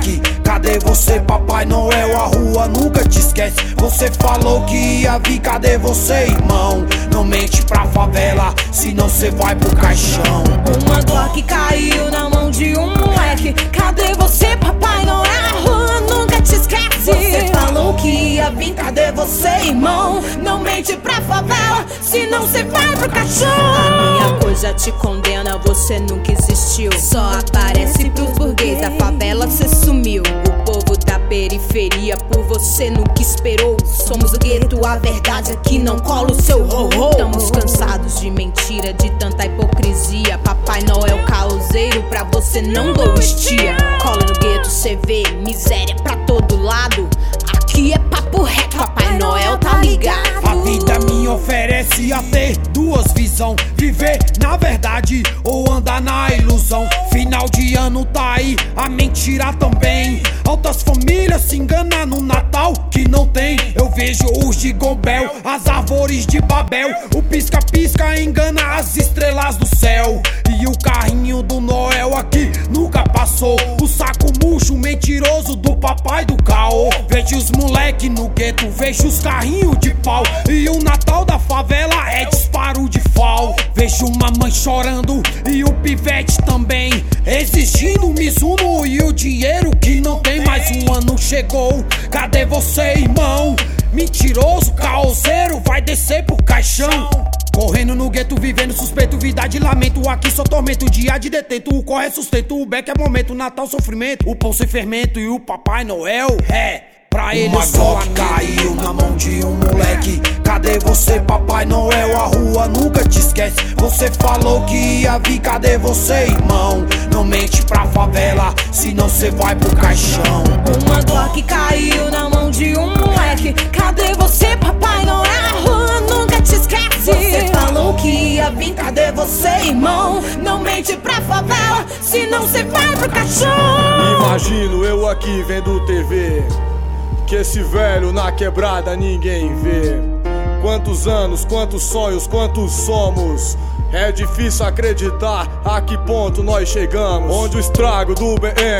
moleque, cadê você, Papai Noel? A rua nunca te esquece. Você falou que ia vir, cadê você, irmão? Não mente pra favela, senão cê vai pro caixão. Uma Glock caiu na mão de um moleque. Cadê você, Papai Noel? A rua nunca te esquece. Você falou que ia vir, cadê você, irmão? Não mente pra favela, senão cê vai pro caixão. A minha coisa te condena, você nunca existiu. Só aparece pros burguês, da favela cê sumiu. O povo da periferia por você nunca esperou. Somos o gueto, a verdade aqui não cola o seu ho-ho. Estamos cansados de mentira, de tanta hipocrisia. Papai Noel caoseiro, pra você não dou estia. Cola no gueto, cê vê miséria pra todo lado. Aqui é papo reto, Papai Noel tá ligado. A vida me oferece a ter duas visões: viver na verdade ou andar na ilusão. Final de ano tá aí, a mentira também. Altas famílias se enganam no Natal que não tem. Eu vejo os de Gombel, as árvores de Babel. O pisca-pisca engana as estrelas do céu. E o carrinho do Noel aqui nunca passou. O saco murcho mentiroso do papai do caô. Vejo os moleque no gueto, vejo os carrinhos de pau. E o Natal da favela é disparo de fal. Vejo uma mãe chorando e o pivete também, exigindo o Mizuno e o dinheiro que não tem. Mais um ano chegou, cadê você, irmão? Mentiroso, caoseiro, vai descer pro caixão. Correndo no gueto, vivendo suspeito, vida de lamento. Aqui só tormento, dia de detento. O corre é sustento, o beck é momento. Natal sofrimento, o pão sem fermento. E o Papai Noel pra ele uma Glock caiu na mão de um moleque. Cadê você, Papai Noel? A rua nunca te esquece. Você falou que ia vir, cadê você, irmão? Não mente pra favela, senão cê vai pro caixão. Uma Glock caiu na mão de um moleque. Cadê você, Papai Noel? A rua nunca te esquece. Você falou que ia vir, cadê você, irmão? Não mente pra favela, senão cê vai pro caixão. Imagino eu aqui vendo TV, que esse velho na quebrada ninguém vê. Quantos anos, quantos sonhos, quantos somos. É difícil acreditar a que ponto nós chegamos. Onde o estrago do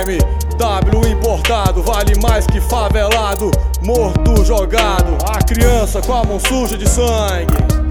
BMW importado vale mais que favelado morto jogado. A criança com a mão suja de sangue,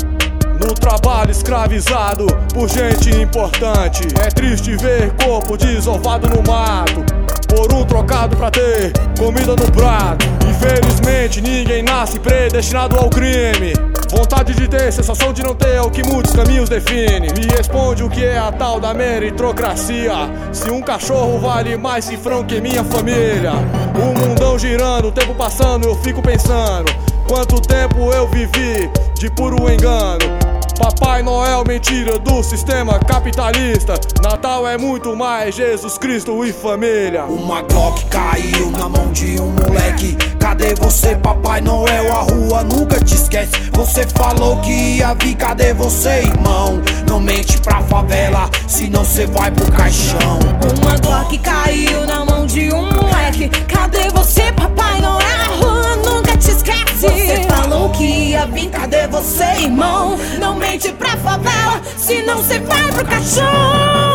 no trabalho escravizado por gente importante. É triste ver corpo desovado no mato por um trocado pra ter comida no prato. Infelizmente ninguém nasce predestinado ao crime. Vontade de ter, sensação de não ter, é o que muitos caminhos define. Me responde o que é a tal da meritocracia. Se um cachorro vale mais cifrão que minha família. O mundão girando, o tempo passando, eu fico pensando quanto tempo eu vivi de puro engano. Papai Noel, mentira do sistema capitalista. Natal é muito mais Jesus Cristo e família. Uma Glock caiu na mão de um moleque. Cadê você, Papai Noel? A rua nunca te esquece. Você falou que ia vir, cadê você, irmão? Não mente pra favela, senão cê vai pro caixão. Uma Glock caiu na mão de um moleque. Cadê você, Papai Noel? A rua nunca te esquece. Você falou que ia vir, cadê você, irmão? Não mente pra favela, senão cê vai pro caixão.